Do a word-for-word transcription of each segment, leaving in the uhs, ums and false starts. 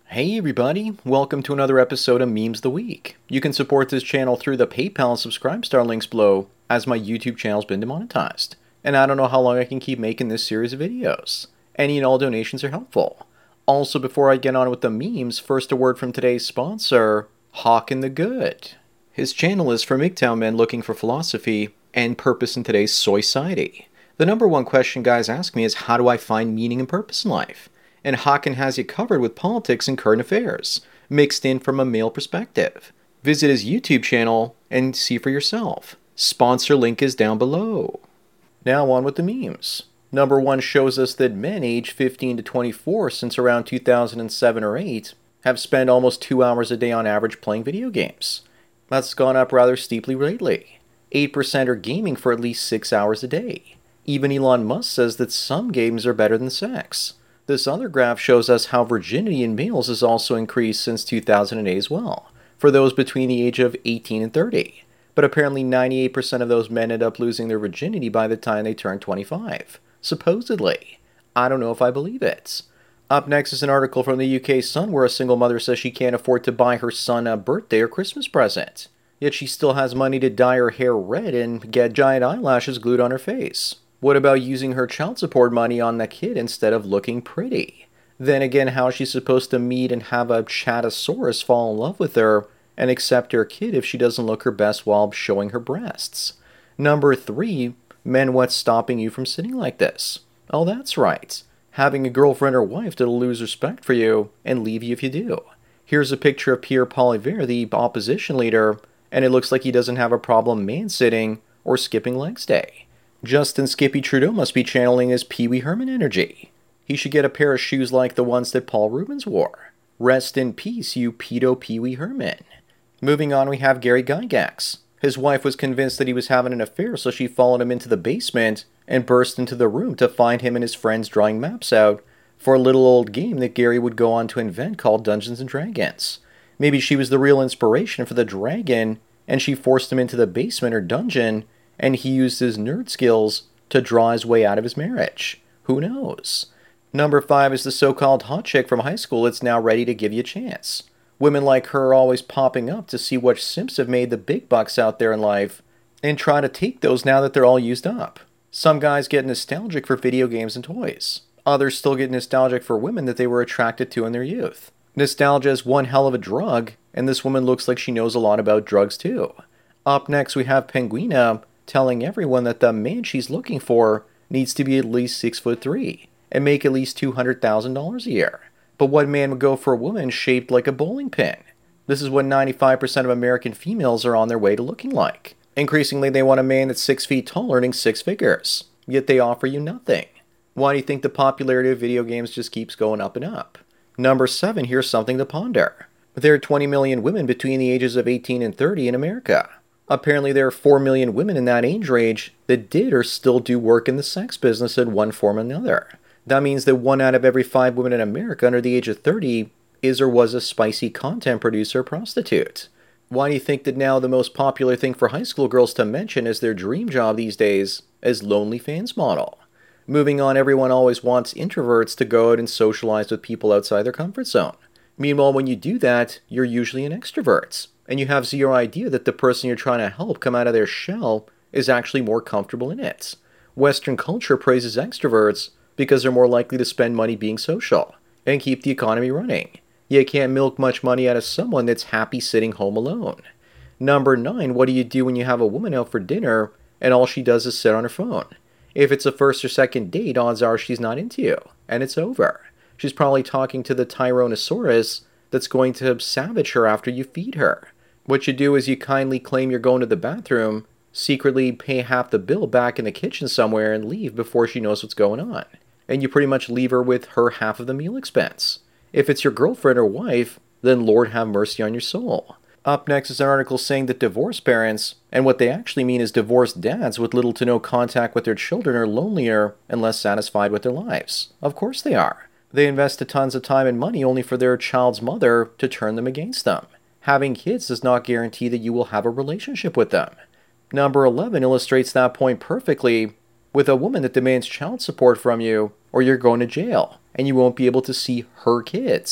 Hey everybody, welcome to another episode of Memes the Week. You can support this channel through the PayPal and Subscribestar links below, as my YouTube channel's been demonetized. And I don't know how long I can keep making this series of videos. Any and all donations are helpful. Also, before I get on with the memes, first a word from today's sponsor, Hawkin the Good. His channel is for M G T O W men looking for philosophy and purpose in today's society. The number one question guys ask me is, how do I find meaning and purpose in life? And Hawkin has you covered with politics and current affairs, mixed in from a male perspective. Visit his YouTube channel and see for yourself. Sponsor link is down below. Now on with the memes. Number one shows us that men aged fifteen to twenty-four since around two thousand seven or eight have spent almost two hours a day on average playing video games. That's gone up rather steeply lately. eight percent are gaming for at least six hours a day. Even Elon Musk says that some games are better than sex. This other graph shows us how virginity in males has also increased since two thousand eight as well, for those between the age of eighteen and thirty. But apparently ninety-eight percent of those men end up losing their virginity by the time they turn twenty-five. Supposedly. I don't know if I believe it. Up next is an article from the U K Sun where a single mother says she can't afford to buy her son a birthday or Christmas present. Yet she still has money to dye her hair red and get giant eyelashes glued on her face. What about using her child support money on the kid instead of looking pretty? Then again, how is she supposed to meet and have a Chatosaurus fall in love with her and accept her kid if she doesn't look her best while showing her breasts? Number three, men, what's stopping you from sitting like this? Oh, that's right. Having a girlfriend or wife that'll lose respect for you and leave you if you do. Here's a picture of Pierre Poilievre, the opposition leader, and it looks like he doesn't have a problem man-sitting or skipping legs day. Justin Skippy Trudeau must be channeling his Pee Wee Herman energy. He should get a pair of shoes like the ones that Paul Rubens wore. Rest in peace, you pedo Pee Wee Herman. Moving on, we have Gary Gygax. His wife was convinced that he was having an affair, so she followed him into the basement and burst into the room to find him and his friends drawing maps out for a little old game that Gary would go on to invent called Dungeons and Dragons. Maybe she was the real inspiration for the dragon, and she forced him into the basement or dungeon, and he used his nerd skills to draw his way out of his marriage. Who knows? Number five is the so-called hot chick from high school that's now ready to give you a chance. Women like her are always popping up to see what simps have made the big bucks out there in life and try to take those now that they're all used up. Some guys get nostalgic for video games and toys. Others still get nostalgic for women that they were attracted to in their youth. Nostalgia is one hell of a drug, and this woman looks like she knows a lot about drugs too. Up next we have Penguina telling everyone that the man she's looking for needs to be at least six foot three and make at least two hundred thousand dollars a year. But what man would go for a woman shaped like a bowling pin? This is what ninety-five percent of American females are on their way to looking like. Increasingly, they want a man that's six feet tall earning six figures, yet they offer you nothing. Why do you think the popularity of video games just keeps going up and up? Number seven, here's something to ponder. There are twenty million women between the ages of eighteen and thirty in America. Apparently there are four million women in that age range that did or still do work in the sex business in one form or another. That means that one out of every five women in America under the age of thirty is or was a spicy content producer or prostitute. Why do you think that now the most popular thing for high school girls to mention as their dream job these days is LonelyFans model? Moving on, everyone always wants introverts to go out and socialize with people outside their comfort zone. Meanwhile, when you do that, you're usually an extrovert, and you have zero idea that the person you're trying to help come out of their shell is actually more comfortable in it. Western culture praises extroverts because they're more likely to spend money being social and keep the economy running. You can't milk much money out of someone that's happy sitting home alone. Number nine, what do you do when you have a woman out for dinner and all she does is sit on her phone? If it's a first or second date, odds are she's not into you, and it's over. She's probably talking to the Tyrannosaurus that's going to savage her after you feed her. What you do is you kindly claim you're going to the bathroom, secretly pay half the bill back in the kitchen somewhere, and leave before she knows what's going on. And you pretty much leave her with her half of the meal expense. If it's your girlfriend or wife, then Lord have mercy on your soul. Up next is an article saying that divorced parents, and what they actually mean is divorced dads with little to no contact with their children, are lonelier and less satisfied with their lives. Of course they are. They invest tons of time and money only for their child's mother to turn them against them. Having kids does not guarantee that you will have a relationship with them. Number eleven illustrates that point perfectly with a woman that demands child support from you, or you're going to jail, and you won't be able to see her kids.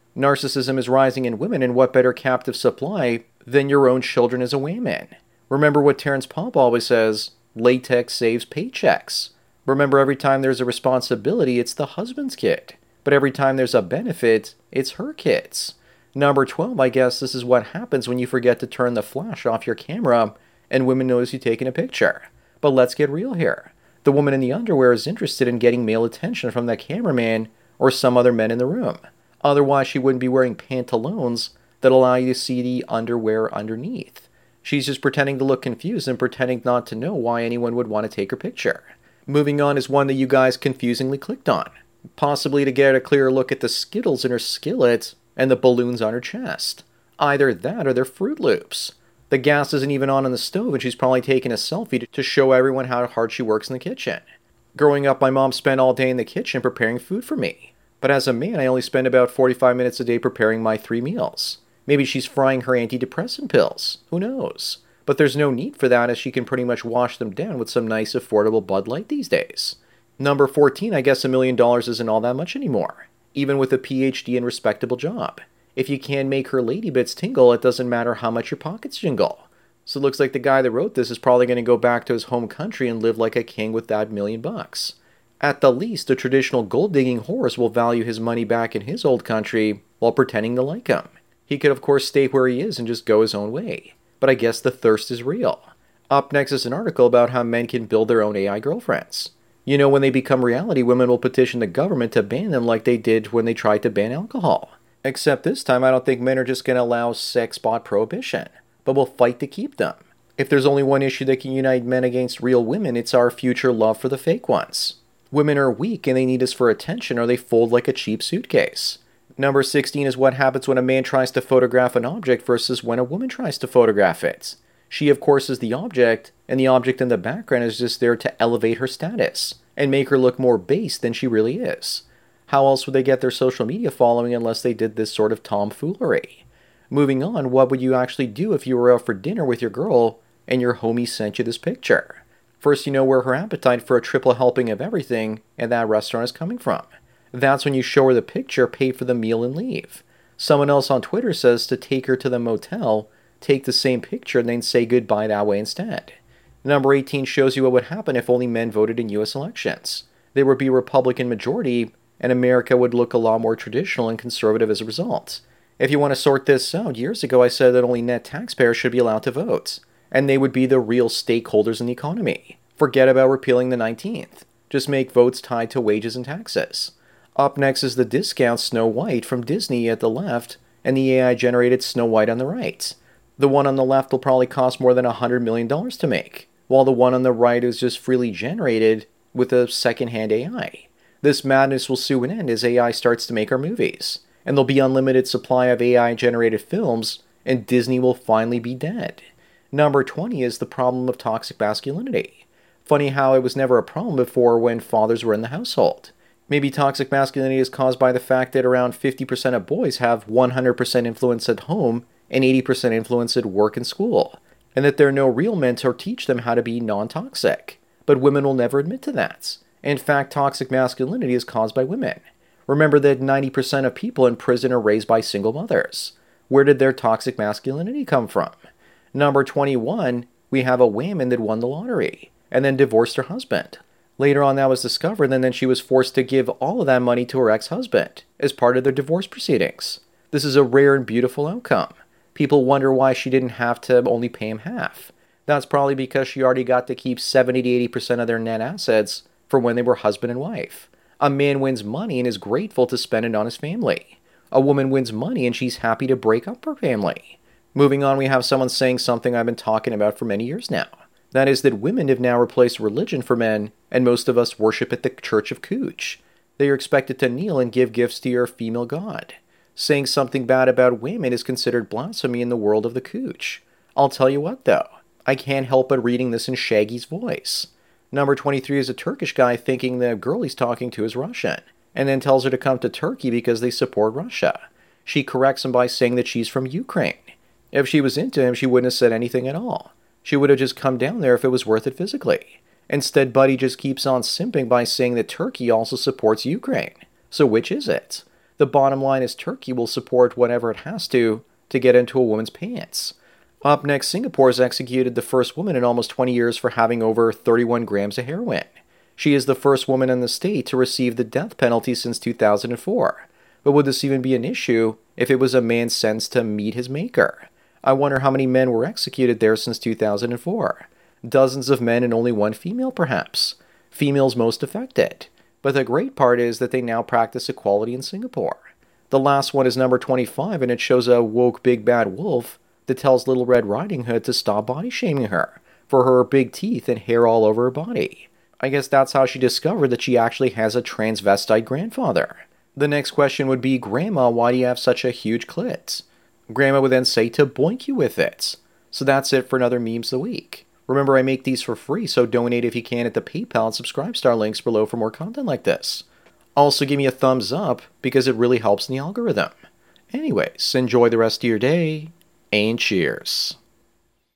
Narcissism is rising in women, and what better captive supply than your own children as a wayman? Remember what Terrence Popp always says, latex saves paychecks. Remember, every time there's a responsibility, it's the husband's kid. But every time there's a benefit, it's her kids. Number twelve, I guess this is what happens when you forget to turn the flash off your camera and women notice you taking a picture. But let's get real here. The woman in the underwear is interested in getting male attention from that cameraman or some other men in the room. Otherwise, she wouldn't be wearing pantaloons that allow you to see the underwear underneath. She's just pretending to look confused and pretending not to know why anyone would want to take her picture. Moving on is one that you guys confusingly clicked on, possibly to get a clearer look at the Skittles in her skillet and the balloons on her chest. Either that or they're Fruit Loops. The gas isn't even on in the stove, and she's probably taking a selfie to show everyone how hard she works in the kitchen. Growing up, my mom spent all day in the kitchen preparing food for me. But as a man, I only spend about forty-five minutes a day preparing my three meals. Maybe she's frying her antidepressant pills. Who knows? But there's no need for that, as she can pretty much wash them down with some nice affordable Bud Light these days. Number fourteen, I guess a million dollars isn't all that much anymore, even with a P H D and respectable job. If you can make her lady bits tingle, it doesn't matter how much your pockets jingle. So it looks like the guy that wrote this is probably going to go back to his home country and live like a king with that million bucks. At the least, a traditional gold-digging horse will value his money back in his old country while pretending to like him. He could of course stay where he is and just go his own way. But I guess the thirst is real. Up next is an article about how men can build their own A I girlfriends. You know, when they become reality, women will petition the government to ban them like they did when they tried to ban alcohol. Except this time, I don't think men are just going to allow sex bot prohibition, but will fight to keep them. If there's only one issue that can unite men against real women, it's our future love for the fake ones. Women are weak and they need us for attention, or they fold like a cheap suitcase. Number sixteen is what happens when a man tries to photograph an object versus when a woman tries to photograph it. She, of course, is the object, and the object in the background is just there to elevate her status and make her look more base than she really is. How else would they get their social media following unless they did this sort of tomfoolery? Moving on, what would you actually do if you were out for dinner with your girl and your homie sent you this picture? First, you know where her appetite for a triple helping of everything at that restaurant is coming from. That's when you show her the picture, pay for the meal, and leave. Someone else on Twitter says to take her to the motel, take the same picture, and then say goodbye that way instead. Number eighteen shows you what would happen if only men voted in U S elections. There would be a Republican majority, and America would look a lot more traditional and conservative as a result. If you want to sort this out, years ago I said that only net taxpayers should be allowed to vote, and they would be the real stakeholders in the economy. Forget about repealing the nineteenth. Just make votes tied to wages and taxes. Up next is the discount Snow White from Disney at the left, and the A I-generated Snow White on the right. The one on the left will probably cost more than one hundred million dollars to make, while the one on the right is just freely generated with a second-hand A I. This madness will soon end as A I starts to make our movies, and there'll be unlimited supply of A I-generated films, and Disney will finally be dead. Number twenty is the problem of toxic masculinity. Funny how it was never a problem before when fathers were in the household. Maybe toxic masculinity is caused by the fact that around fifty percent of boys have one hundred percent influence at home and eighty percent influence at work and school, and that there are no real men to teach them how to be non-toxic. But women will never admit to that. In fact, toxic masculinity is caused by women. Remember that ninety percent of people in prison are raised by single mothers. Where did their toxic masculinity come from? Number twenty-one, we have a woman that won the lottery and then divorced her husband. Later on that was discovered, and then she was forced to give all of that money to her ex-husband as part of their divorce proceedings. This is a rare and beautiful outcome. People wonder why she didn't have to only pay him half. That's probably because she already got to keep seventy to eighty percent of their net assets for when they were husband and wife. A man wins money and is grateful to spend it on his family. A woman wins money and she's happy to break up her family. Moving on, we have someone saying something I've been talking about for many years now. That is that women have now replaced religion for men, and most of us worship at the Church of Cooch. They are expected to kneel and give gifts to your female god. Saying something bad about women is considered blasphemy in the world of the Cooch. I'll tell you what though, I can't help but reading this in Shaggy's voice. Number twenty-three is a Turkish guy thinking the girl he's talking to is Russian, and then tells her to come to Turkey because they support Russia. She corrects him by saying that she's from Ukraine. If she was into him, she wouldn't have said anything at all. She would have just come down there if it was worth it physically. Instead, Buddy just keeps on simping by saying that Turkey also supports Ukraine. So which is it? The bottom line is Turkey will support whatever it has to to get into a woman's pants. Up next, Singapore has executed the first woman in almost twenty years for having over thirty-one grams of heroin. She is the first woman in the state to receive the death penalty since two thousand four. But would this even be an issue if it was a man sentenced to meet his maker? I wonder how many men were executed there since two thousand four. Dozens of men and only one female, perhaps. Females most affected. But the great part is that they now practice equality in Singapore. The last one is number twenty-five, and it shows a woke big bad wolf that tells Little Red Riding Hood to stop body shaming her for her big teeth and hair all over her body. I guess that's how she discovered that she actually has a transvestite grandfather. The next question would be, Grandma, why do you have such a huge clit? Grandma would then say to boink you with it. So that's it for another Memes of the Week. Remember, I make these for free, so donate if you can at the PayPal and Subscribe Star links below for more content like this. Also, give me a thumbs up because it really helps in the algorithm. Anyways, enjoy the rest of your day, and cheers.